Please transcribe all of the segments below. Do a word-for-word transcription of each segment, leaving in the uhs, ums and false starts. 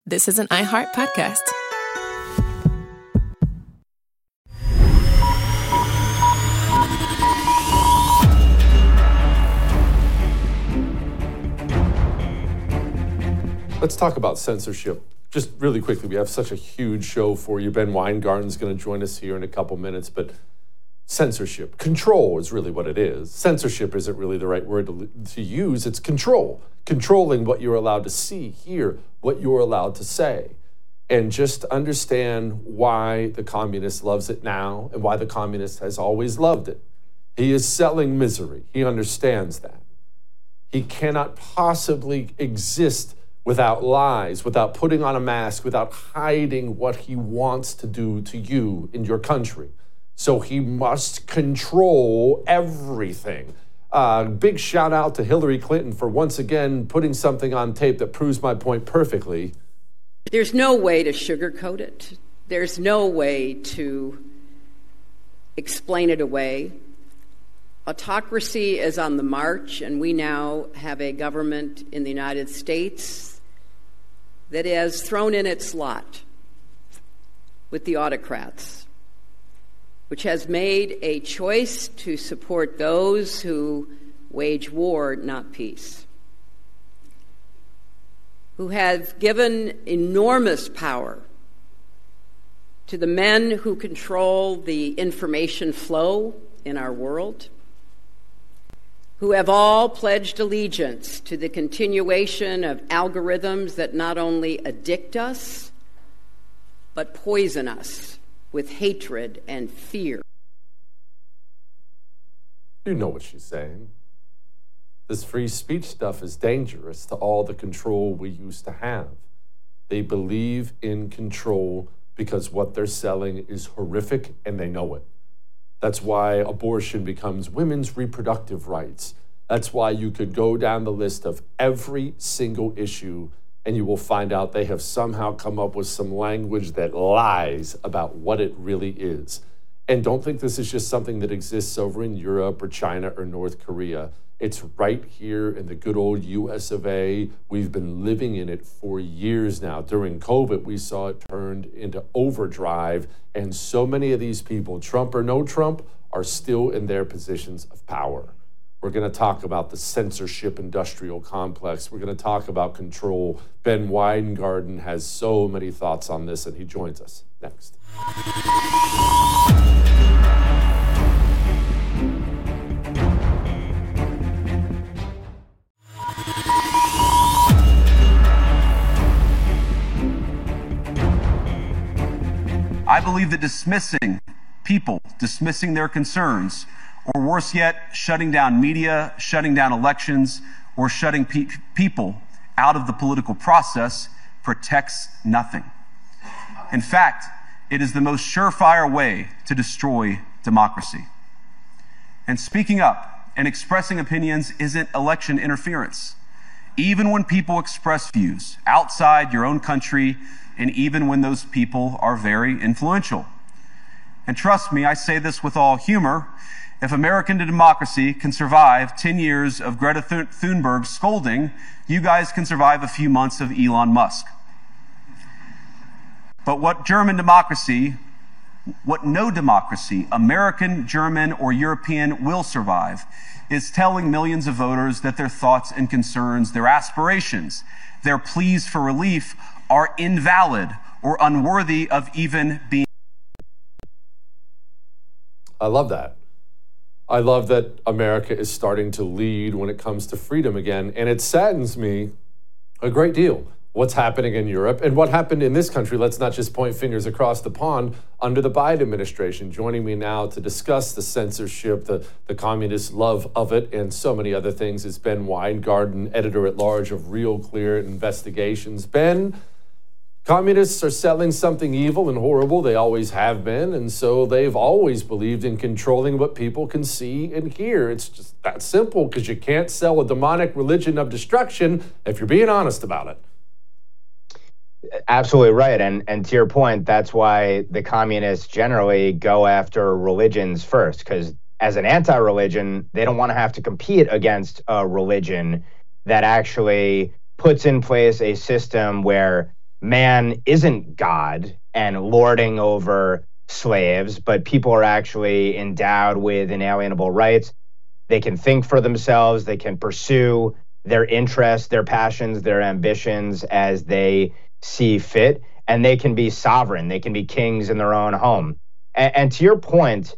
This is an iHeart podcast. Let's talk about censorship. Just really quickly, we have such a huge show for you. Ben Weingarten's going to join us here in a couple minutes, but censorship, control is really what it is. Censorship isn't really the right word to, to use. It's control, controlling what you're allowed to see, hear, what you're allowed to say. And just understand why the communist loves it now and why the communist has always loved it. He is selling misery. He understands that. He cannot possibly exist without lies, without putting on a mask, without hiding what he wants to do to you in your country. So he must control everything. Uh, big shout out to Hillary Clinton for once again putting something on tape that proves my point perfectly. There's no way to sugarcoat it. There's no way to explain it away. Autocracy is on the march, and we now have a government in the United States that has thrown in its lot with the autocrats, which has made a choice to support those who wage war, not peace, who have given enormous power to the men who control the information flow in our world, who have all pledged allegiance to the continuation of algorithms that not only addict us, but poison us with hatred and fear. You know what she's saying. This free speech stuff is dangerous to all the control we used to have. They believe in control because what they're selling is horrific and they know it. That's why abortion becomes women's reproductive rights. That's why you could go down the list of every single issue and you will find out they have somehow come up with some language that lies about what it really is. And don't think this is just something that exists over in Europe or China or North Korea. It's right here in the good old U S of A. We've been living in it for years now. During COVID, we saw it turned into overdrive, and so many of these people, Trump or no Trump, are still in their positions of power. We're going to talk about the censorship industrial complex. We're going to talk about control. Ben Weingarten has so many thoughts on this, and he joins us next. I believe that dismissing people, dismissing their concerns, or worse yet, shutting down media, shutting down elections, or shutting pe- people out of the political process protects nothing. In fact, it is the most surefire way to destroy democracy. And speaking up and expressing opinions isn't election interference. Even when people express views outside your own country, and even when those people are very influential. And trust me, I say this with all humor, if American democracy can survive ten years of Greta Thunberg scolding, you guys can survive a few months of Elon Musk. But what German democracy, what no democracy, American, German, or European, will survive is telling millions of voters that their thoughts and concerns, their aspirations, their pleas for relief are invalid or unworthy of even being. I love that. I love that America is starting to lead when it comes to freedom again. And it saddens me a great deal what's happening in Europe and what happened in this country. Let's not just point fingers across the pond under the Biden administration. Joining me now to discuss the censorship, the, the communist love of it, and so many other things is Ben Weingarten, editor-at-large of Real Clear Investigations. Ben, communists are selling something evil and horrible. They always have been. And so they've always believed in controlling what people can see and hear. It's just that simple, because you can't sell a demonic religion of destruction if you're being honest about it. Absolutely right. And and to your point, that's why the communists generally go after religions first, because as an anti-religion, they don't want to have to compete against a religion that actually puts in place a system where man isn't God and lording over slaves, but people are actually endowed with inalienable rights. They can think for themselves. They can pursue their interests, their passions, their ambitions as they see fit, and they can be sovereign. They can be kings in their own home. And, and to your point,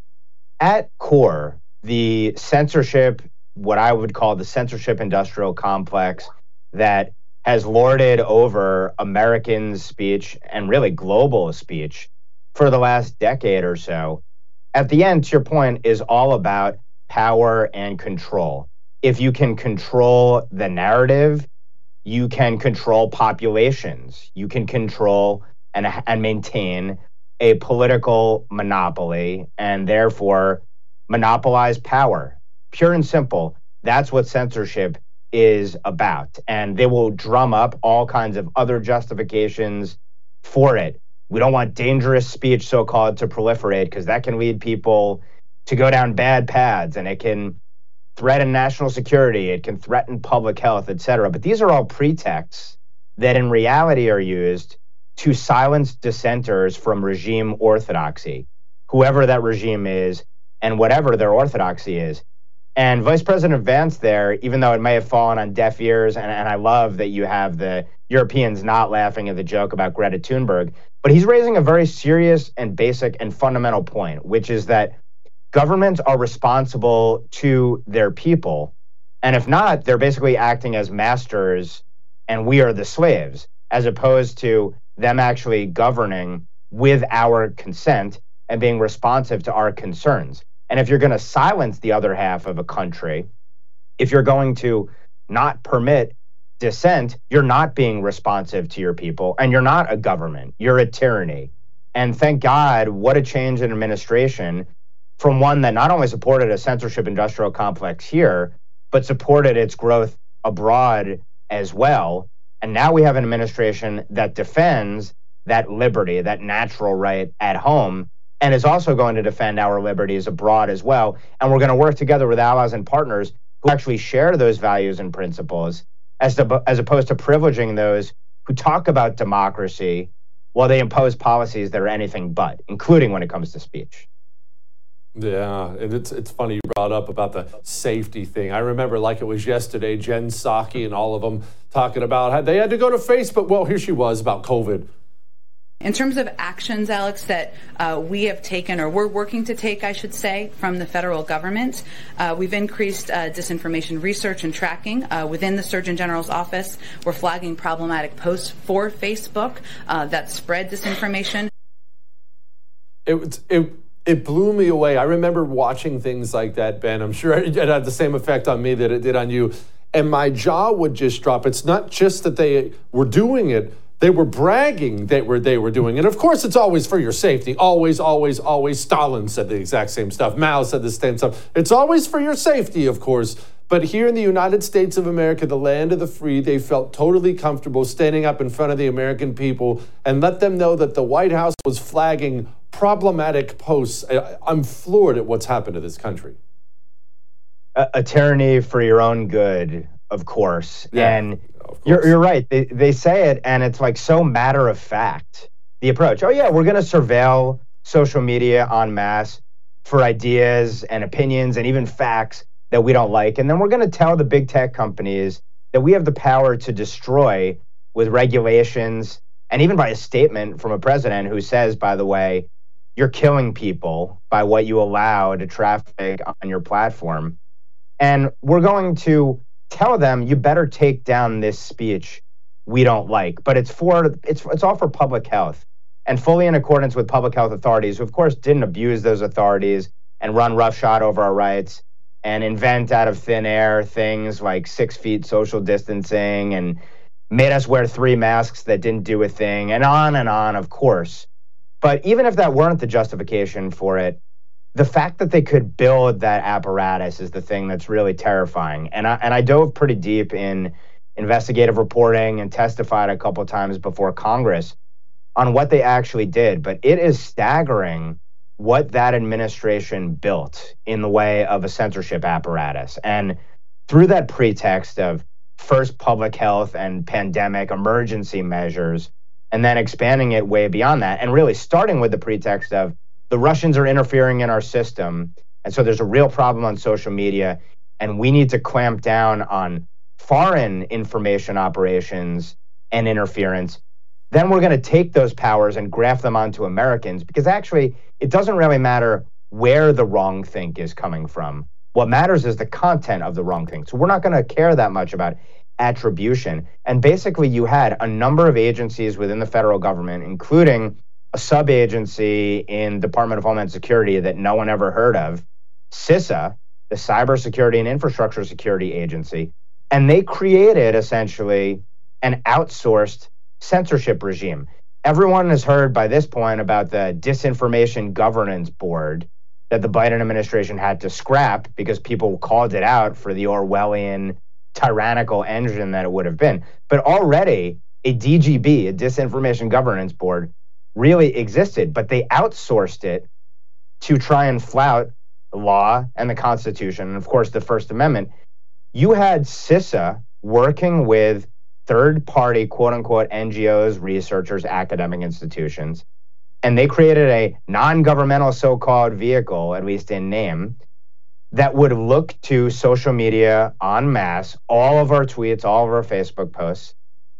at core, the censorship, what I would call the censorship industrial complex that has lorded over Americans' speech and really global speech for the last decade or so, at the end, to your point, is all about power and control. If you can control the narrative, you can control populations. You can control and, and maintain a political monopoly and therefore monopolize power. Pure and simple. That's what censorship is about. And they will drum up all kinds of other justifications for it. We don't want dangerous speech, so-called, to proliferate because that can lead people to go down bad paths, and it can threaten national security, it can threaten public health, et cetera. But these are all pretexts that in reality are used to silence dissenters from regime orthodoxy, whoever that regime is and whatever their orthodoxy is. And Vice President Vance there, even though it may have fallen on deaf ears, and, and I love that you have the Europeans not laughing at the joke about Greta Thunberg, but he's raising a very serious and basic and fundamental point, which is that governments are responsible to their people. And if not, they're basically acting as masters and we are the slaves, as opposed to them actually governing with our consent and being responsive to our concerns. And if you're going to silence the other half of a country, if you're going to not permit dissent, you're not being responsive to your people, and you're not a government, you're a tyranny. And thank God, what a change in administration from one that not only supported a censorship industrial complex here, but supported its growth abroad as well. And now we have an administration that defends that liberty, that natural right at home, and is also going to defend our liberties abroad as well. And we're going to work together with allies and partners who actually share those values and principles, as, to, as opposed to privileging those who talk about democracy while they impose policies that are anything but, including when it comes to speech. Yeah, and it's it's funny you brought up about the safety thing. I remember like it was yesterday, Jen Psaki and all of them talking about how they had to go to Facebook. Well, here she was about COVID. In terms of actions, Alex, that uh, we have taken, or we're working to take, I should say, from the federal government, uh, we've increased uh, disinformation research and tracking uh, within the Surgeon General's office. We're flagging problematic posts for Facebook uh, that spread disinformation. It it it blew me away. I remember watching things like that, Ben. I'm sure it had the same effect on me that it did on you. And my jaw would just drop. It's not just that they were doing it. They were bragging that were they were doing it. And of course, it's always for your safety. Always, always, always. Stalin said the exact same stuff. Mao said the same stuff. It's always for your safety, of course. But here in the United States of America, the land of the free, they felt totally comfortable standing up in front of the American people and let them know that the White House was flagging problematic posts. I'm floored at what's happened to this country. A, a tyranny for your own good, of course. Yeah, and of course. You're, you're right. They, they say it, and it's like so matter of fact, the approach. Oh, yeah, we're going to surveil social media en masse for ideas and opinions and even facts that we don't like. And then we're going to tell the big tech companies that we have the power to destroy with regulations and even by a statement from a president who says, by the way, you're killing people by what you allow to traffic on your platform. And we're going to tell them, you better take down this speech we don't like. But it's for it's it's all for public health and fully in accordance with public health authorities, who of course didn't abuse those authorities and run roughshod over our rights and invent out of thin air things like six feet social distancing and made us wear three masks that didn't do a thing, and on and on, of course. But even if that weren't the justification for it, the fact that they could build that apparatus is the thing that's really terrifying. And I, and I dove pretty deep in investigative reporting and testified a couple of times before Congress on what they actually did. But it is staggering what that administration built in the way of a censorship apparatus. And through that pretext of first public health and pandemic emergency measures, and then expanding it way beyond that, and really starting with the pretext of the Russians are interfering in our system, and so there's a real problem on social media, and we need to clamp down on foreign information operations and interference. Then we're going to take those powers and graft them onto Americans, because actually it doesn't really matter where the wrongthink is coming from. What matters is the content of the wrongthink. So we're not going to care that much about attribution. And basically you had a number of agencies within the federal government, including a sub-agency in Department of Homeland Security that no one ever heard of, CISA, the Cybersecurity and Infrastructure Security Agency, and they created essentially an outsourced censorship regime. Everyone has heard by this point about the Disinformation Governance Board that the Biden administration had to scrap because people called it out for the Orwellian tyrannical engine that it would have been. But already a D G B, a Disinformation Governance Board, really existed, but they outsourced it to try and flout the law and the Constitution, and of course the First Amendment. You had CISA working with third-party, quote-unquote, N G Os, researchers, academic institutions, and they created a non-governmental so-called vehicle, at least in name, that would look to social media en masse, all of our tweets, all of our Facebook posts,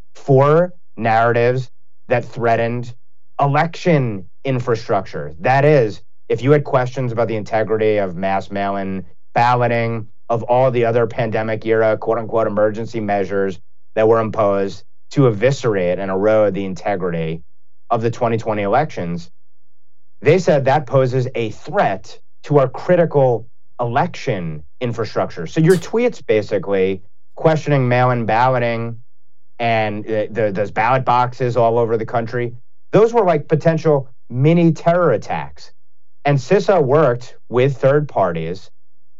for narratives that threatened election infrastructure. That is, if you had questions about the integrity of mass mail-in balloting, of all the other pandemic era, quote-unquote, emergency measures that were imposed to eviscerate and erode the integrity of the twenty twenty elections, they said that poses a threat to our critical election infrastructure. So your tweets basically questioning mail-in balloting and the, the, those ballot boxes all over the country, those were like potential mini terror attacks. And CISA worked with third parties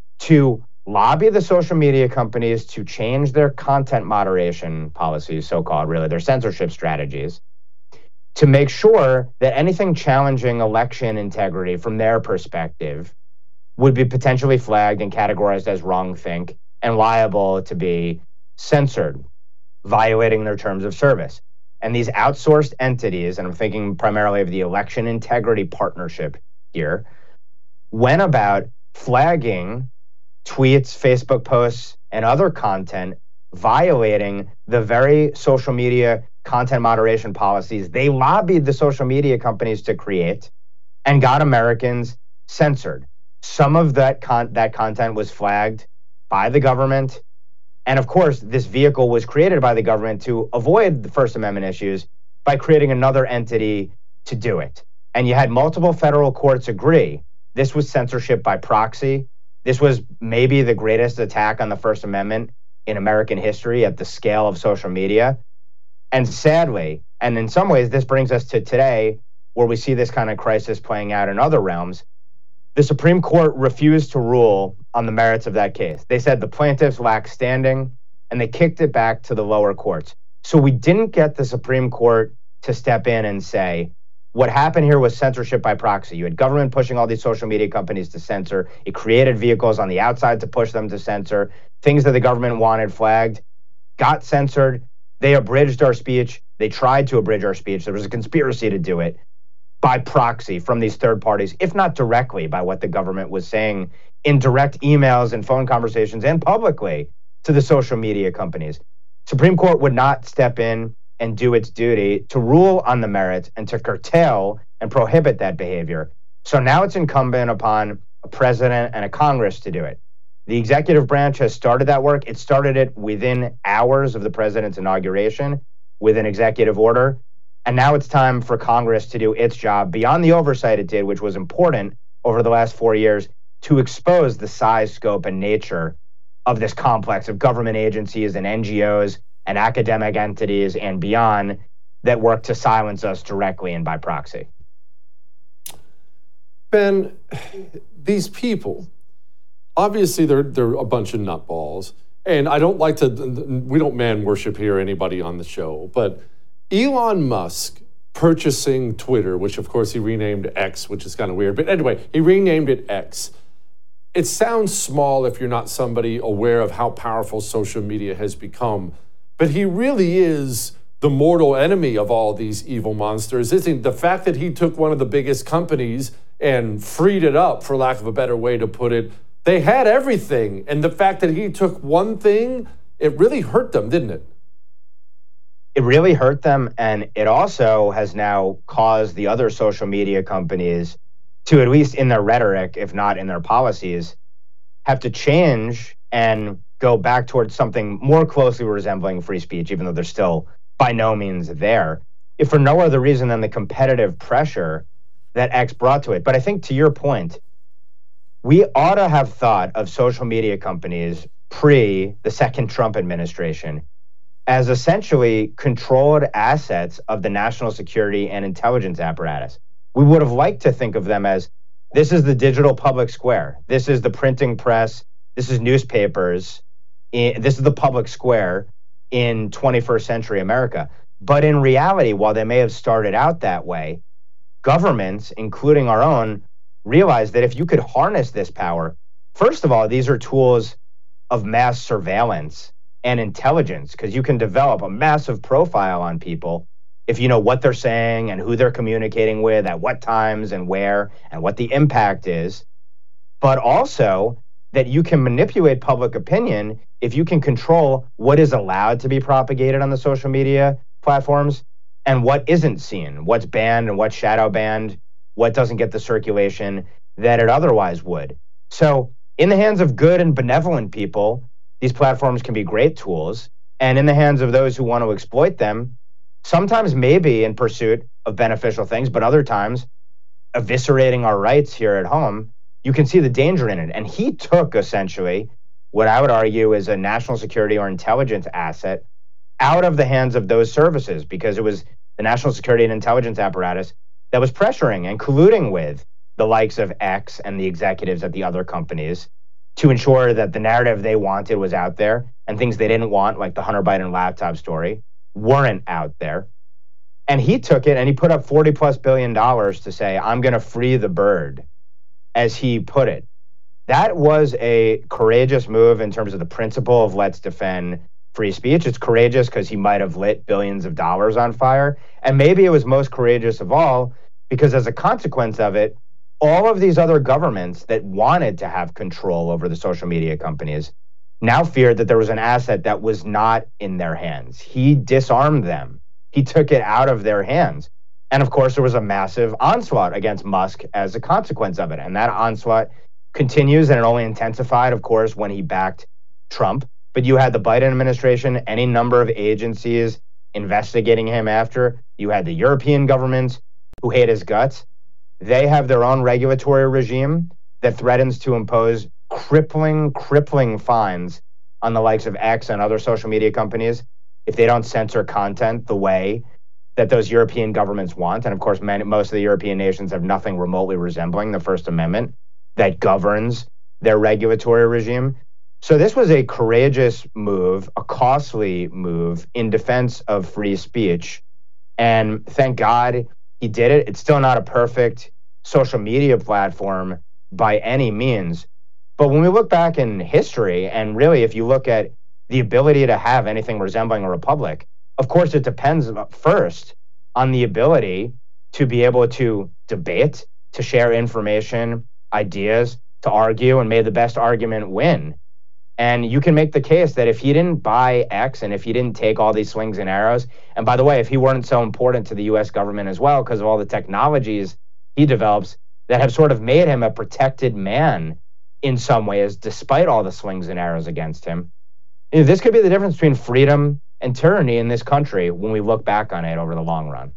to lobby the social media companies to change their content moderation policies, so-called, really, their censorship strategies, to make sure that anything challenging election integrity from their perspective would be potentially flagged and categorized as wrongthink and liable to be censored, violating their terms of service. And these outsourced entities, and I'm thinking primarily of the Election Integrity Partnership here, went about flagging tweets, Facebook posts, and other content violating the very social media content moderation policies they lobbied the social media companies to create and got Americans censored. Some of that con- that content was flagged by the government. And of course, this vehicle was created by the government to avoid the First Amendment issues by creating another entity to do it. And you had multiple federal courts agree this was censorship by proxy. This was maybe the greatest attack on the First Amendment in American history at the scale of social media. And sadly, and in some ways, this brings us to today, where we see this kind of crisis playing out in other realms. The Supreme Court refused to rule on the merits of that case. They said the plaintiffs lacked standing, and they kicked it back to the lower courts. So we didn't get the Supreme Court to step in and say, what happened here was censorship by proxy. You had government pushing all these social media companies to censor. It created vehicles on the outside to push them to censor. Things that the government wanted flagged got censored. They abridged our speech. They tried to abridge our speech. There was a conspiracy to do it by proxy from these third parties, if not directly by what the government was saying in direct emails and phone conversations and publicly to the social media companies. Supreme Court would not step in and do its duty to rule on the merits and to curtail and prohibit that behavior. So now it's incumbent upon a president and a Congress to do it. The executive branch has started that work. It started it within hours of the president's inauguration with an executive order. And now it's time for Congress to do its job beyond the oversight it did, which was important over the last four years, to expose the size, scope, and nature of this complex of government agencies and N G Os and academic entities and beyond that work to silence us directly and by proxy. Ben, these people, obviously they're they're a bunch of nutballs, and I don't like to, we don't man worship here anybody on the show, but Elon Musk purchasing Twitter, which of course he renamed X, which is kind of weird, but anyway, he renamed it X. It sounds small if you're not somebody aware of how powerful social media has become, but he really is the mortal enemy of all these evil monsters. Isn't the fact that he took one of the biggest companies and freed it up, for lack of a better way to put it. They had everything. And the fact that he took one thing, it really hurt them, didn't it? It really hurt them. And it also has now caused the other social media companies to, at least in their rhetoric, if not in their policies, have to change and go back towards something more closely resembling free speech, even though they're still by no means there, if for no other reason than the competitive pressure that X brought to it. But I think to your point, we ought to have thought of social media companies pre the second Trump administration as essentially controlled assets of the national security and intelligence apparatus. We would have liked to think of them as, this is the digital public square. This is the printing press. This is newspapers. This is the public square in twenty-first century America. But in reality, while they may have started out that way, governments, including our own, realized that if you could harness this power, first of all, these are tools of mass surveillance and intelligence, because you can develop a massive profile on people if you know what they're saying and who they're communicating with, at what times and where, and what the impact is. But also that you can manipulate public opinion if you can control what is allowed to be propagated on the social media platforms and what isn't seen, what's banned and what's shadow banned, what doesn't get the circulation that it otherwise would. So in the hands of good and benevolent people, these platforms can be great tools. And in the hands of those who want to exploit them, sometimes maybe in pursuit of beneficial things, but other times eviscerating our rights here at home, you can see the danger in it. And he took essentially what I would argue is a national security or intelligence asset out of the hands of those services, because it was the national security and intelligence apparatus that was pressuring and colluding with the likes of X and the executives at the other companies to ensure that the narrative they wanted was out there and things they didn't want, like the Hunter Biden laptop story, weren't out there. And he took it and he put up forty plus billion dollars to say, I'm going to free the bird, as he put it. That was a courageous move in terms of the principle of let's defend free speech. It's courageous because he might have lit billions of dollars on fire. And maybe it was most courageous of all because as a consequence of it, all of these other governments that wanted to have control over the social media companies now feared that there was an asset that was not in their hands. He disarmed them. He took it out of their hands. And of course, there was a massive onslaught against Musk as a consequence of it. And that onslaught continues, and it only intensified, of course, when he backed Trump. But you had the Biden administration, any number of agencies investigating him after. You had the European governments who hate his guts. They have their own regulatory regime that threatens to impose crippling, crippling fines on the likes of X and other social media companies if they don't censor content the way that those European governments want. And of course, many, most of the European nations have nothing remotely resembling the First Amendment that governs their regulatory regime. So this was a courageous move, a costly move in defense of free speech. And thank God he did it. It's still not a perfect social media platform by any means. But when we look back in history, and really if you look at the ability to have anything resembling a republic, of course it depends first on the ability to be able to debate, to share information, ideas, to argue, and may the best argument win. And you can make the case that if he didn't buy X and if he didn't take all these slings and arrows, and by the way, if he weren't so important to the U S government as well because of all the technologies he develops that have sort of made him a protected man in some ways, despite all the slings and arrows against him, this could be the difference between freedom and tyranny in this country when we look back on it over the long run.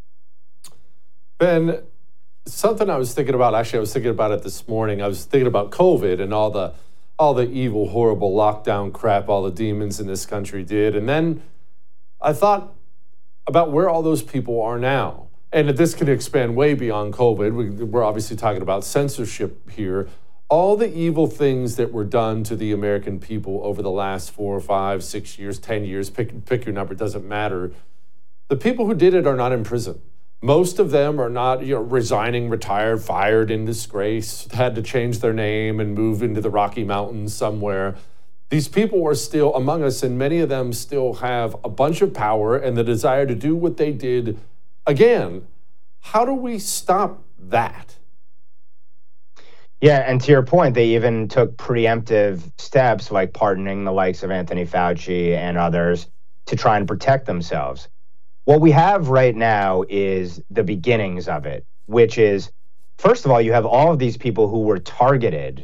Ben, something I was thinking about, actually I was thinking about it this morning. I was thinking about COVID and all the all the evil, horrible lockdown crap all the demons in this country did. And then I thought about where all those people are now. And this can expand way beyond COVID. We, we're obviously talking about censorship here. All the evil things that were done to the American people over the last four, five, six years, ten years, pick, pick your number, it doesn't matter. The people who did it are not in prison. Most of them are not, you know, resigning, retired, fired in disgrace, had to change their name and move into the Rocky Mountains somewhere. These people are still among us, and many of them still have a bunch of power and the desire to do what they did again. How do we stop that? Yeah, and to your point, they even took preemptive steps like pardoning the likes of Anthony Fauci and others to try and protect themselves. What we have right now is the beginnings of it, which is, first of all, you have all of these people who were targeted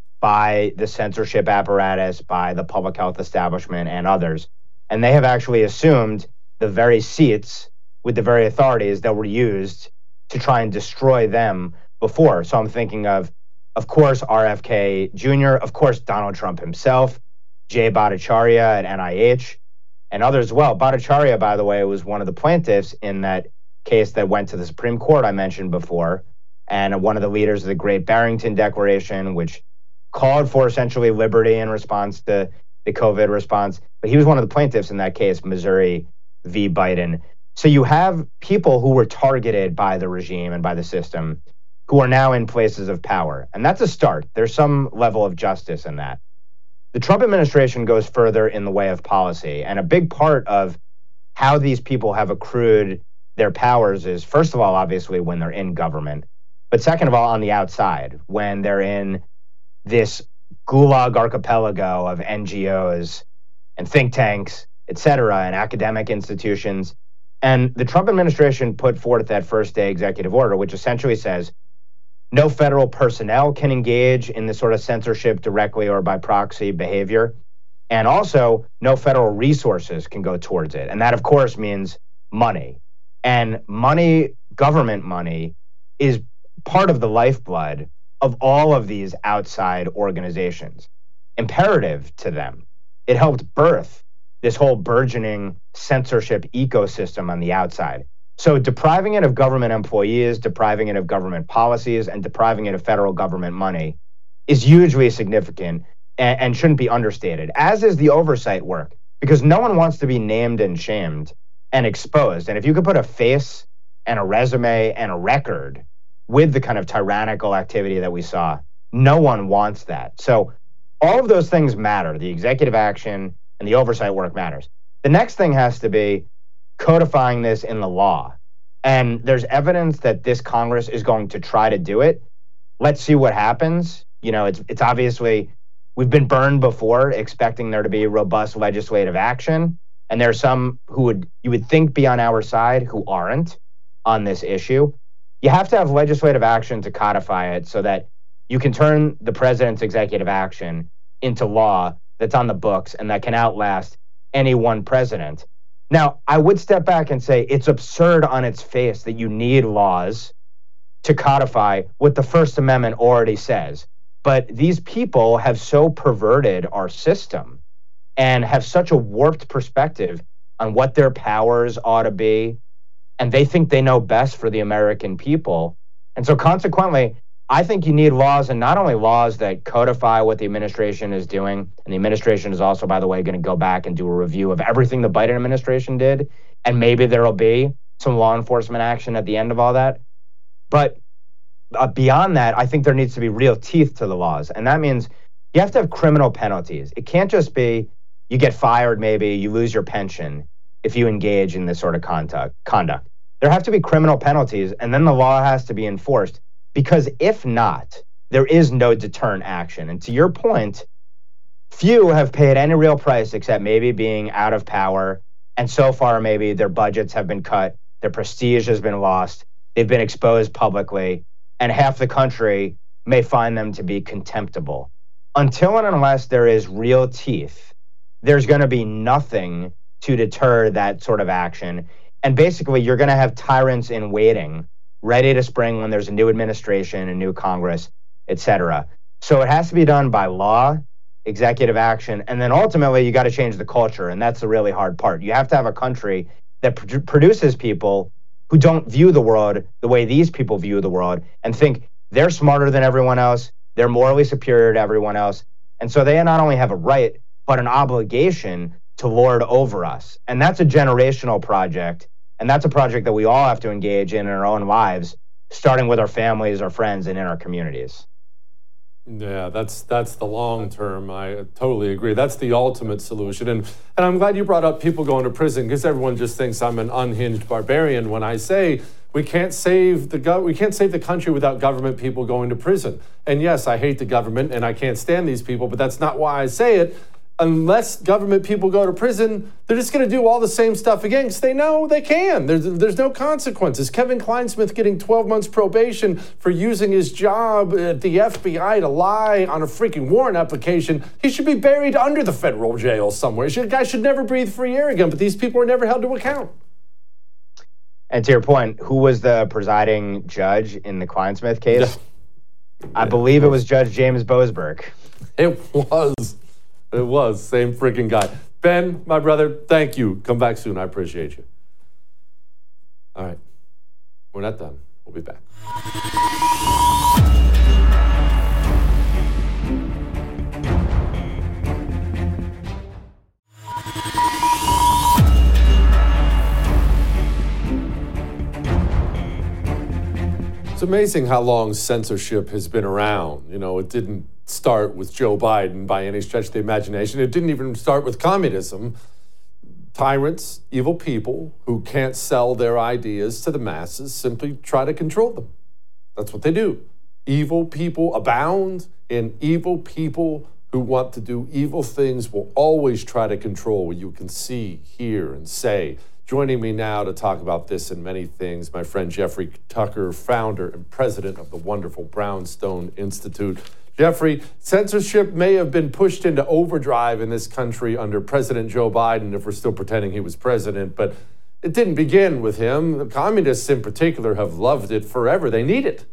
by the censorship apparatus, by the public health establishment and others, and they have actually assumed the very seats with the very authorities that were used to try and destroy them before. So I'm thinking of, of course, R F K Junior, of course, Donald Trump himself, Jay Bhattacharya at N I H, and others as well. Bhattacharya, by the way, was one of the plaintiffs in that case that went to the Supreme Court I mentioned before, and one of the leaders of the Great Barrington Declaration, which called for essentially liberty in response to the COVID response. But he was one of the plaintiffs in that case, Missouri v. Biden. So you have people who were targeted by the regime and by the system who are now in places of power. And that's a start. There's some level of justice in that. The Trump administration goes further in the way of policy. And a big part of how these people have accrued their powers is, first of all, obviously, when they're in government. But second of all, on the outside, when they're in this gulag archipelago of N G Os and think tanks, et cetera, and academic institutions. And the Trump administration put forth that first day executive order, which essentially says no federal personnel can engage in this sort of censorship directly or by proxy behavior. And also, no federal resources can go towards it. And that, of course, means money. And money, government money, is part of the lifeblood of all of these outside organizations, imperative to them. It helped birth this whole burgeoning censorship ecosystem on the outside. So depriving it of government employees, depriving it of government policies, and depriving it of federal government money is hugely significant and, and shouldn't be understated, as is the oversight work, because no one wants to be named and shamed and exposed. And if you could put a face and a resume and a record with the kind of tyrannical activity that we saw, no one wants that. So all of those things matter. The executive action and the oversight work matters. The next thing has to be codifying this in the law. And there's evidence that this Congress is going to try to do it. Let's see what happens. You know, it's it's obviously, we've been burned before expecting there to be robust legislative action. And there are some who would, you would think, be on our side who aren't on this issue. You have to have legislative action to codify it so that you can turn the president's executive action into law that's on the books and that can outlast any one president. Now, I would step back and say it's absurd on its face that you need laws to codify what the First Amendment already says. But these people have so perverted our system and have such a warped perspective on what their powers ought to be. And they think they know best for the American people. And so consequently, I think you need laws, and not only laws that codify what the administration is doing. And the administration is also, by the way, going to go back and do a review of everything the Biden administration did. And maybe there'll be some law enforcement action at the end of all that. But uh, beyond that, I think there needs to be real teeth to the laws. And that means you have to have criminal penalties. It can't just be you get fired, maybe you lose your pension if you engage in this sort of conduct. conduct. There have to be criminal penalties, and then the law has to be enforced, because if not, there is no deterrent action. And to your point, few have paid any real price except maybe being out of power. And so far, maybe their budgets have been cut, their prestige has been lost, they've been exposed publicly, and half the country may find them to be contemptible. Until and unless there is real teeth, there's going to be nothing to deter that sort of action. And basically, you're going to have tyrants in waiting, ready to spring when there's a new administration, a new Congress, et cetera. So it has to be done by law, executive action, and then ultimately you got to change the culture. And that's the really hard part. You have to have a country that pr- produces people who don't view the world the way these people view the world and think they're smarter than everyone else, they're morally superior to everyone else. And so they not only have a right, but an obligation to lord over us. And that's a generational project. And that's a project that we all have to engage in in our own lives, starting with our families, our friends, and in our communities. Yeah, that's that's the long term. I totally agree. That's the ultimate solution. And and I'm glad you brought up people going to prison, because everyone just thinks I'm an unhinged barbarian when I say we can't save the go- we can't save the country without government people going to prison. And yes, I hate the government and I can't stand these people, but that's not why I say it. Unless government people go to prison, they're just going to do all the same stuff again because they know they can. There's, there's no consequences. Kevin Kleinsmith getting twelve months probation for using his job at the F B I to lie on a freaking warrant application. He should be buried under the federal jail somewhere. The guy should never breathe free air again, but these people are never held to account. And to your point, who was the presiding judge in the Kleinsmith case? Yeah. I believe it was Judge James Boasberg. It was. It was. Same freaking guy. Ben, my brother, thank you. Come back soon. I appreciate you. All right. We're not done. We'll be back. It's amazing how long censorship has been around. You know, it didn't start with Joe Biden by any stretch of the imagination. It didn't even start with communism. Tyrants, evil people who can't sell their ideas to the masses simply try to control them. That's what they do. Evil people abound, and evil people who want to do evil things will always try to control what you can see, hear, and say. Joining me now to talk about this and many things, my friend Jeffrey Tucker, founder and president of the wonderful Brownstone Institute. Jeffrey, censorship may have been pushed into overdrive in this country under President Joe Biden, if we're still pretending he was president, but it didn't begin with him. The communists in particular have loved it forever. They need it.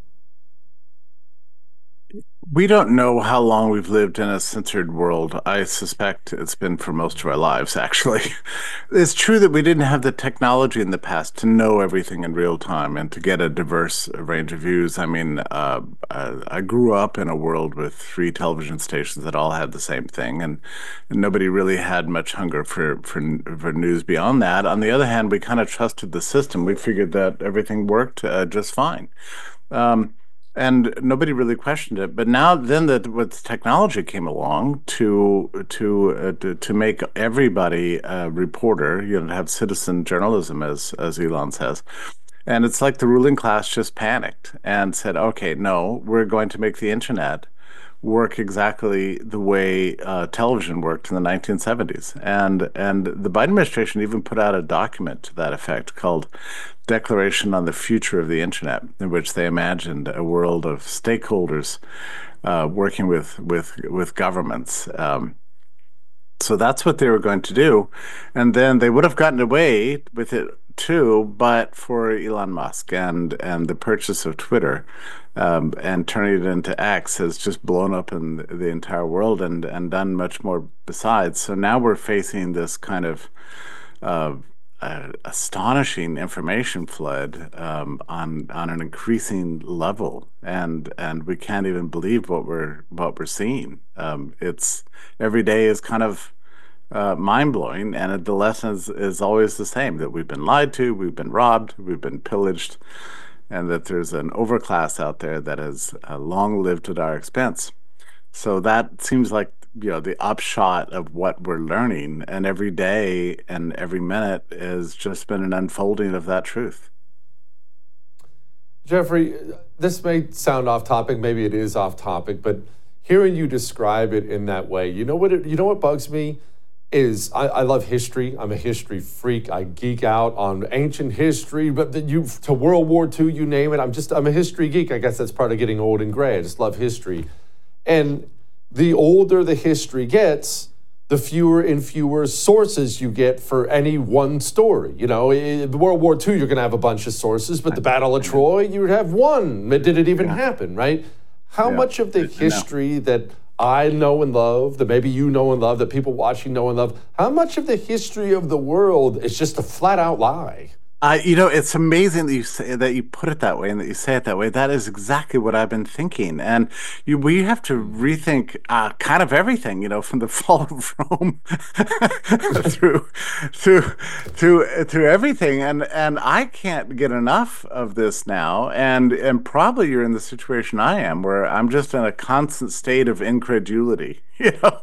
We don't know how long we've lived in a censored world. I suspect it's been for most of our lives, actually. It's true that we didn't have the technology in the past to know everything in real time and to get a diverse range of views. I mean, uh, I grew up in a world with three television stations that all had the same thing, and, and nobody really had much hunger for, for, for news beyond that. On the other hand, we kind of trusted the system. We figured that everything worked uh, just fine. Um, And nobody really questioned it. But now, then, that with technology came along to to uh, to, to make everybody a reporter, you know, to have citizen journalism, as as Elon says, and it's like the ruling class just panicked and said, "Okay, no, we're going to make the internet work exactly the way uh, television worked in the nineteen seventies." And and the Biden administration even put out a document to that effect called Declaration on the Future of the Internet, in which they imagined a world of stakeholders uh, working with with with governments. Um, so that's what they were going to do, and then they would have gotten away with it too, but for Elon Musk and and the purchase of Twitter. Um, and turning it into X has just blown up in the, the entire world and, and done much more besides. So now we're facing this kind of uh, uh, astonishing information flood um, on on an increasing level, and and we can't even believe what we're what we're seeing. Um, it's every day is kind of uh, mind blowing, and the lesson is, is always the same: that we've been lied to, we've been robbed, we've been pillaged. And that there's an overclass out there that has uh, long lived at our expense. So that seems like, you know, the upshot of what we're learning, and every day and every minute has just been an unfolding of that truth. Jeffrey, this may sound off topic, maybe it is off topic, but hearing you describe it in that way, you know what? It, you know what bugs me? Is I, I love history. I'm a history freak. I geek out on ancient history, but the, you to World War Two, you name it. I'm just I'm a history geek. I guess that's part of getting old and gray. I just love history. And the older the history gets, the fewer and fewer sources you get for any one story. You know, in World War Two, you're going to have a bunch of sources, but the Battle of Troy, you would have one. Did it even yeah. happen, right? How yeah. much of the history that I know and love, that maybe you know and love, that people watching know and love, how much of the history of the world is just a flat out lie? Uh, you know, it's amazing that you say that you put it that way and that you say it that way. That is exactly what I've been thinking. And you, we have to rethink uh, kind of everything, you know, from the fall of Rome through, through, through, through everything. And and I can't get enough of this now. And and probably you're in the situation I am, where I'm just in a constant state of incredulity, you know.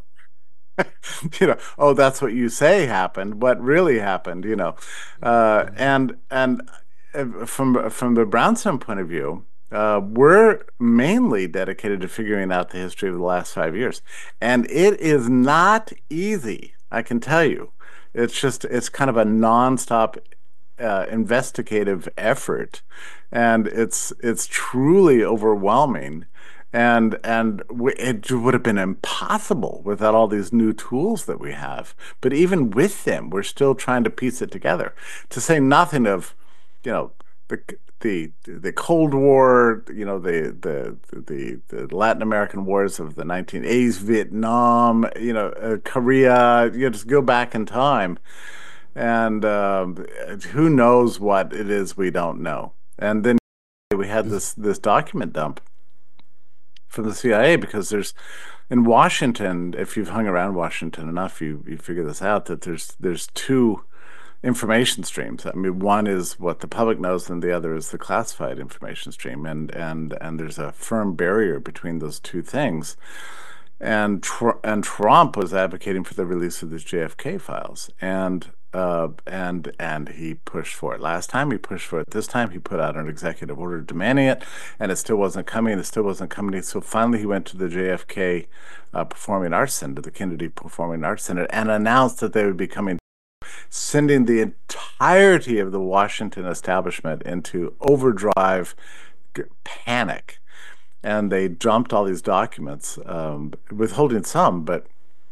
you know, oh, that's what you say happened. What really happened, you know, uh, and and uh, from from the Brownstone point of view, uh, we're mainly dedicated to figuring out the history of the last five years, and it is not easy. I can tell you, it's just it's kind of a nonstop uh, investigative effort, and it's it's truly overwhelming. And and it would have been impossible without all these new tools that we have. But even with them, we're still trying to piece it together. To say nothing of, you know, the the the Cold War, you know, the the the, the Latin American wars of the nineteen eighties, Vietnam, you know, uh, Korea. You know, just go back in time, and um, who knows what it is we don't know. And then we had this this document dump from the C I A, because there's in Washington, if you've hung around Washington enough, you you figure this out, that there's there's two information streams. I mean, one is what the public knows, and the other is the classified information stream, and and and there's a firm barrier between those two things. And Tr- and Trump was advocating for the release of these J F K files, and uh, and and he pushed for it. Last time he pushed for it. This time he put out an executive order demanding it, and it still wasn't coming. It still wasn't coming. So finally, he went to the J F K uh, Performing Arts Center, the Kennedy Performing Arts Center, and announced that they would be coming, sending the entirety of the Washington establishment into overdrive panic. And they dumped all these documents, um, withholding some, but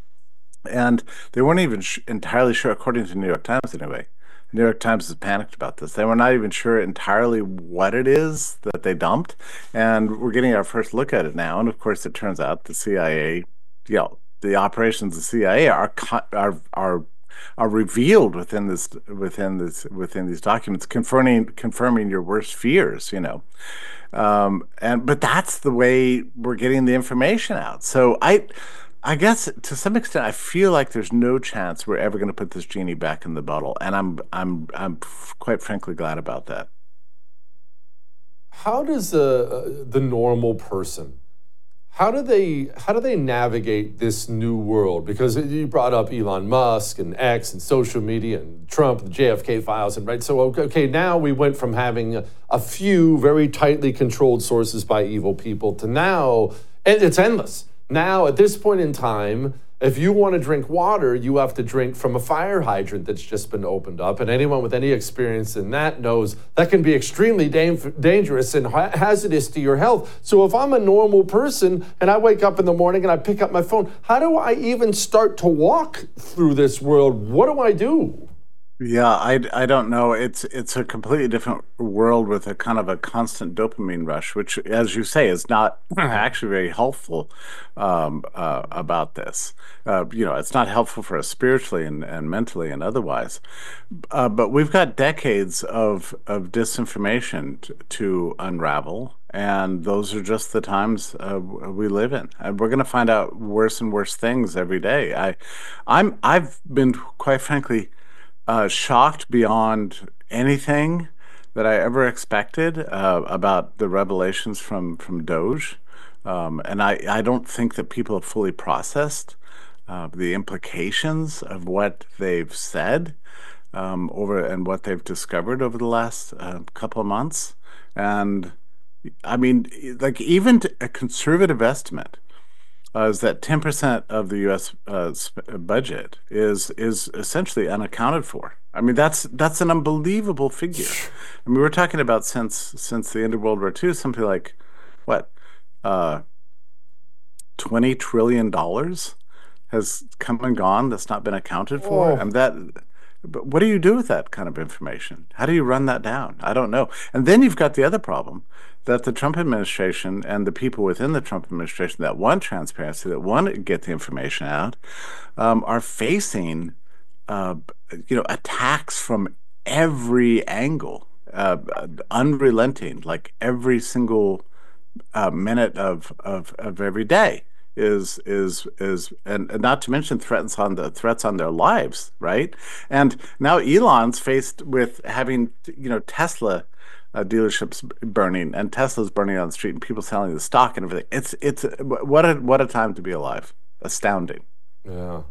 and they weren't even sh- entirely sure, according to the New York Times anyway. The New York Times is panicked about this. They were not even sure entirely what it is that they dumped, and we're getting our first look at it now. And of course, it turns out the C I A, you know, the operations of the C I A are are are are revealed within this within this within these documents, confirming confirming your worst fears, you know. Um, and but that's the way we're getting the information out. So I, I guess to some extent, I feel like there's no chance we're ever going to put this genie back in the bottle, and I'm I'm I'm quite frankly glad about that. How does uh, the normal person, how do they how do they navigate this new world? Because you brought up Elon Musk and X and social media and Trump, the J F K files, and right. So okay, now we went from having a, a few very tightly controlled sources by evil people to now, and it's endless. Now at this point in time, if you want to drink water, you have to drink from a fire hydrant that's just been opened up. And anyone with any experience in that knows that can be extremely da- dangerous and ha- hazardous to your health. So if I'm a normal person and I wake up in the morning and I pick up my phone, how do I even start to walk through this world? What do I do? Yeah, I, I don't know. It's it's a completely different world with a kind of a constant dopamine rush, which, as you say, is not actually very helpful um, uh, about this. Uh, you know, it's not helpful for us spiritually and, and mentally and otherwise. Uh, but we've got decades of, of disinformation t- to unravel. And those are just the times uh, we live in, and we're going to find out worse and worse things every day. I, I'm I've been quite frankly Uh, shocked beyond anything that I ever expected uh, about the revelations from from Doge, um, and I, I don't think that people have fully processed uh, the implications of what they've said um, over and what they've discovered over the last uh, couple of months. And I mean, like even t- a conservative estimate uh, is that ten percent of the U S uh, sp- budget is is essentially unaccounted for. I mean, that's that's an unbelievable figure. I mean, we're talking about since since the end of World War Two, something like what, uh, twenty trillion dollars has come and gone that's not been accounted for. Oh. And that, but what do you do with that kind of information? How do you run that down? I don't know. And then you've got the other problem that the Trump administration and the people within the Trump administration that want transparency, that want to get the information out, um, are facing, uh, you know, attacks from every angle, uh, unrelenting, like every single uh, minute of, of of every day is is is and, and not to mention threats on the threats on their lives, right? And now Elon's faced with having, you know, Tesla uh, dealerships burning and Tesla's burning on the street and people selling the stock and everything. It's it's what a what a time to be alive. Astounding. Yeah.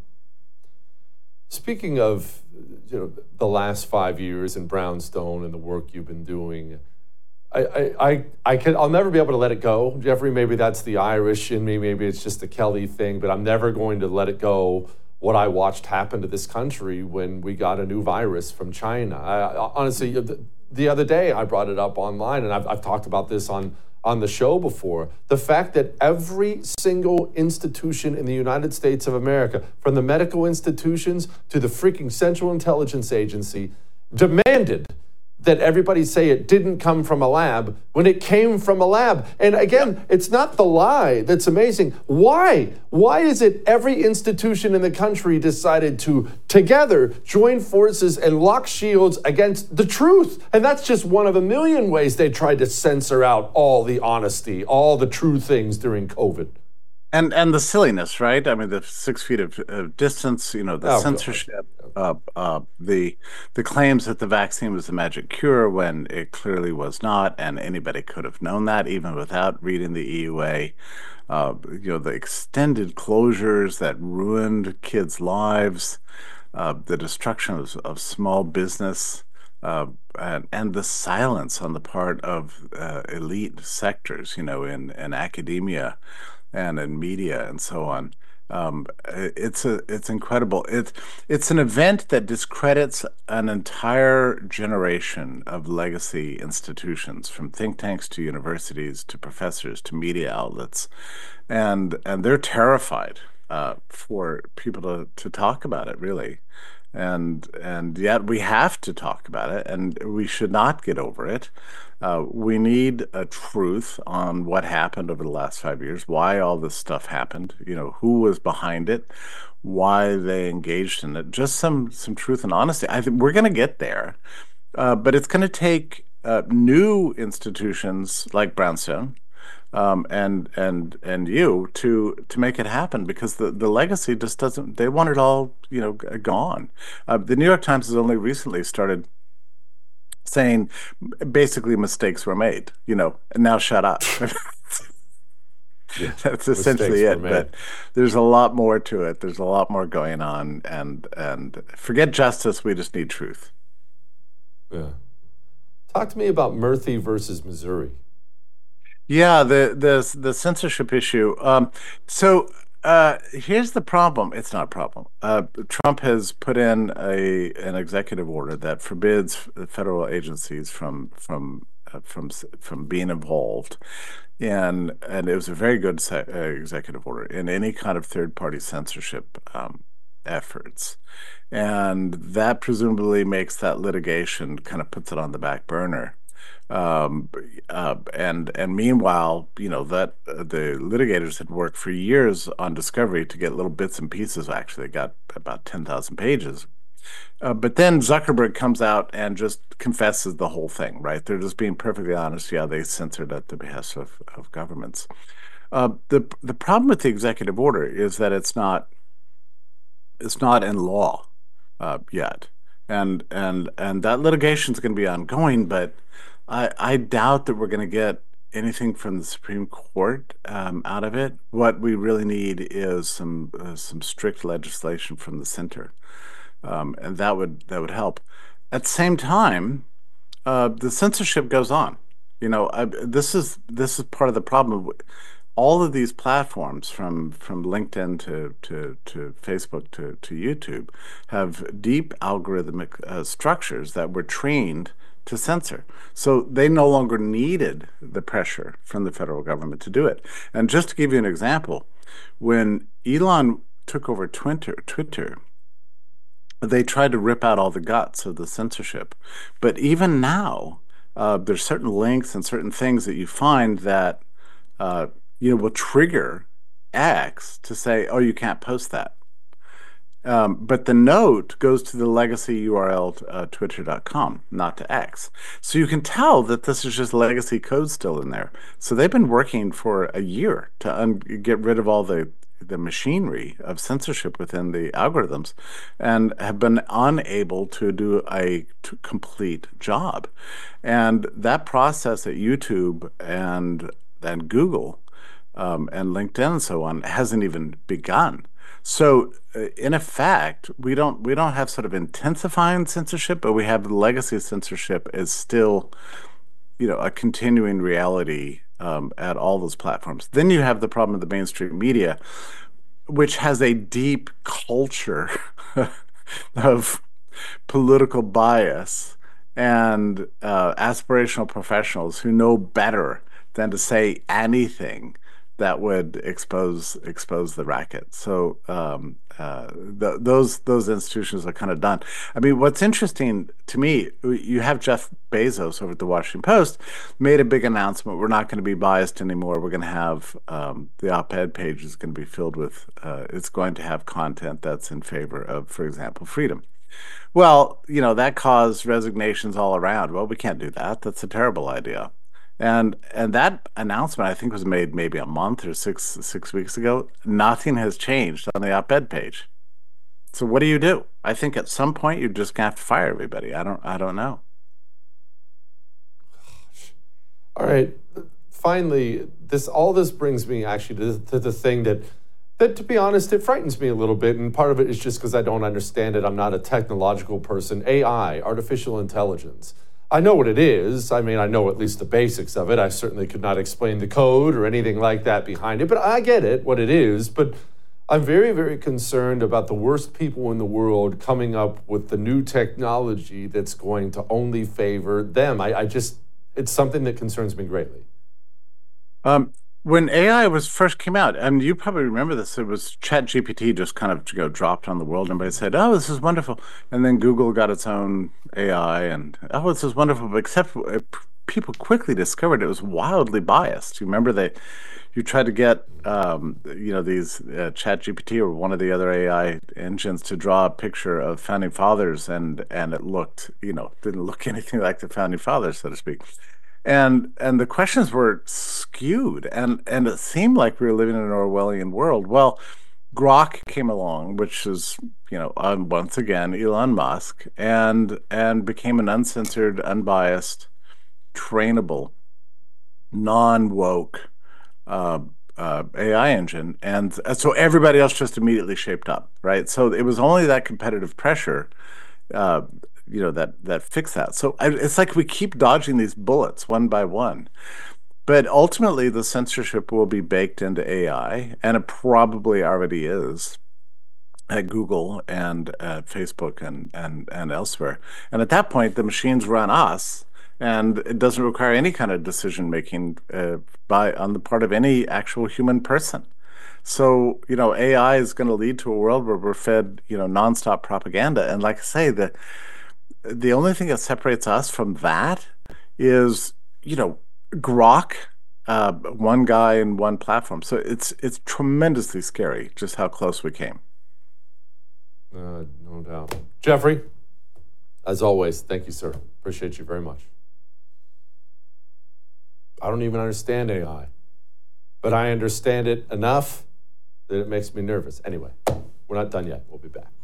Speaking of, you know, the last five years in Brownstone and the work you've been doing, I, I, I, I can, I'll never be able to let it go. Jeffrey, maybe that's the Irish in me, maybe it's just a Kelly thing, but I'm never going to let it go what I watched happen to this country when we got a new virus from China. I, I, honestly, the, the other day I brought it up online, and I've, I've talked about this on, on the show before. The fact that every single institution in the United States of America, from the medical institutions to the freaking Central Intelligence Agency, demanded that everybody say it didn't come from a lab when it came from a lab. And again, it's not the lie that's amazing. Why? Why is it every institution in the country decided to together join forces and lock shields against the truth? And that's just one of a million ways they tried to censor out all the honesty, all the true things during COVID. And and the silliness, right? I mean, the six feet of, of distance, you know, the Oh, censorship, uh, uh, the the claims that the vaccine was the magic cure when it clearly was not, and anybody could have known that even without reading the E U A. Uh, you know, the extended closures that ruined kids' lives, uh, the destruction of, of small business, uh, and, and the silence on the part of uh, elite sectors, you know, in, in academia and in media and so on. Um, it's a it's incredible. It's it's an event that discredits an entire generation of legacy institutions, from think tanks to universities to professors to media outlets, and and they're terrified uh, for people to to talk about it, really. And and yet we have to talk about it, and we should not get over it. Uh, we need a truth on what happened over the last five years, why all this stuff happened, you know, who was behind it, why they engaged in it. Just some some truth and honesty. I think we're going to get there, uh, but it's going to take uh, new institutions like Brownstone um, and and and you to to make it happen, because the, the legacy just doesn't. They want it all, you know, gone. Uh, the New York Times has only recently started saying basically mistakes were made, you know, and now shut up. Yeah, that's essentially mistakes it. were But made. there's a lot more to it. There's a lot more going on, and and forget justice. We just need truth. Yeah. Talk to me about Murphy versus Missouri. Yeah, the the the censorship issue. Um, so uh, here's the problem. It's not a problem. Uh, Trump has put in a an executive order that forbids federal agencies from from uh, from from being involved, and and it was a very good se- uh, executive order in any kind of third party censorship um, efforts, and that presumably makes that litigation, kind of puts it on the back burner. Um, uh, and and meanwhile, you know, that uh, the litigators had worked for years on discovery to get little bits and pieces. Actually, they got about ten thousand pages. Uh, but then Zuckerberg comes out and just confesses the whole thing, right? They're just being perfectly honest. Yeah, they censored at the behest of, of governments. Uh, the the problem with the executive order is that it's not it's not in law uh, yet, and and and that litigation is going to be ongoing, but I, I doubt that we're going to get anything from the Supreme Court um, out of it. What we really need is some uh, some strict legislation from the center, um, and that would that would help. At the same time, uh, the censorship goes on. You know, I, this is this is part of the problem. All of these platforms, from from LinkedIn to to to Facebook to to YouTube, have deep algorithmic uh, structures that were trained to censor. So they no longer needed the pressure from the federal government to do it. And just to give you an example, when Elon took over Twitter, Twitter, they tried to rip out all the guts of the censorship. But even now, uh, there's certain links and certain things that you find that uh, you know will trigger X to say, "Oh, you can't post that." Um, but the note goes to the legacy U R L, uh, twitter dot com, not to X. So you can tell that this is just legacy code still in there. So they've been working for a year to un- get rid of all the, the machinery of censorship within the algorithms and have been unable to do a t- complete job. And that process at YouTube and, and Google um, and LinkedIn and so on hasn't even begun. So, uh, in effect, we don't we don't have sort of intensifying censorship, but we have legacy censorship is still, you know, a continuing reality um, at all those platforms. Then you have the problem of the mainstream media, which has a deep culture of political bias and uh, aspirational professionals who know better than to say anything that would expose expose the racket. So um, uh, th- those those institutions are kind of done. I mean, what's interesting to me, you have Jeff Bezos over at the Washington Post made a big announcement. We're not going to be biased anymore. We're going to have um, the op-ed page is going to be filled with. Uh, it's going to have content that's in favor of, for example, freedom. Well, you know, that caused resignations all around. Well, we can't do that. That's a terrible idea. And and that announcement, I think, was made maybe a month or six six weeks ago. Nothing has changed on the op-ed page. So what do you do? I think at some point you're just gonna have to fire everybody. I don't I don't know. All right. Finally, this all this brings me actually to, to the thing that that, to be honest, it frightens me a little bit. And part of it is just because I don't understand it. I'm not a technological person. A I, artificial intelligence. I know what it is. I mean, I know at least the basics of it. I certainly could not explain the code or anything like that behind it, but I get it, what it is. But I'm very, very concerned about the worst people in the world coming up with the new technology that's going to only favor them. I, I just, it's something that concerns me greatly. Um, when A I was first came out, and you probably remember this, it was ChatGPT just kind of you know, dropped on the world, and everybody said, oh, this is wonderful. And then Google got its own A I, and oh, this is wonderful. But except uh, people quickly discovered it was wildly biased. You remember they, you tried to get, um, you know, these uh, ChatGPT or one of the other A I engines to draw a picture of founding fathers, and and it looked, you know, didn't look anything like the founding fathers, so to speak. And and the questions were skewed, and, and it seemed like we were living in an Orwellian world. Well, Grok came along, which is, you know, um, once again, Elon Musk, and and became an uncensored, unbiased, trainable, non-woke uh, uh, A I engine. And so everybody else just immediately shaped up, right? So it was only that competitive pressure uh, you know, that that fix that. So I, it's like we keep dodging these bullets one by one. But ultimately, the censorship will be baked into A I, and it probably already is at Google and at Facebook and, and, and elsewhere. And at that point, the machines run us, and it doesn't require any kind of decision-making uh, by on the part of any actual human person. So, you know, A I is going to lead to a world where we're fed, you know, nonstop propaganda. And like I say, the The only thing that separates us from that is, you know, Grok, uh, one guy and one platform. So it's it's tremendously scary just how close we came. Uh, no doubt. Jeffrey, as always, thank you, sir. Appreciate you very much. I don't even understand A I, but I understand it enough that it makes me nervous. Anyway, we're not done yet. We'll be back.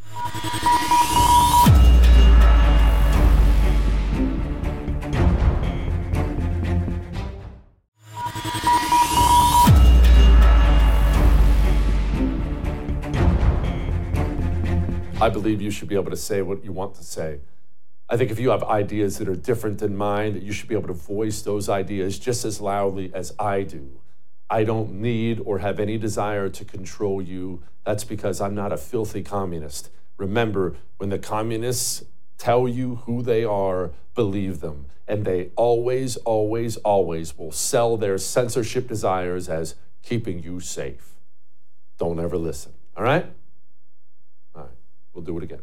I believe you should be able to say what you want to say. I think if you have ideas that are different than mine, that you should be able to voice those ideas just as loudly as I do. I don't need or have any desire to control you. That's because I'm not a filthy communist. Remember, when the communists tell you who they are, believe them. And they always, always, always will sell their censorship desires as keeping you safe. Don't ever listen, all right? All right, we'll do it again.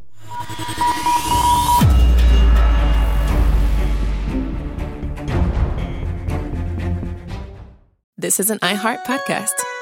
This is an iHeart podcast.